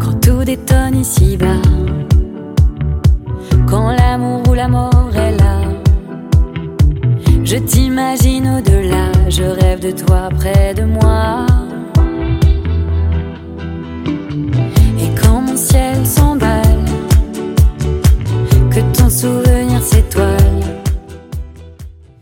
quand tout détonne ici-bas, quand l'amour ou la mort est là. Je t'imagine au-delà, je rêve de toi près de moi.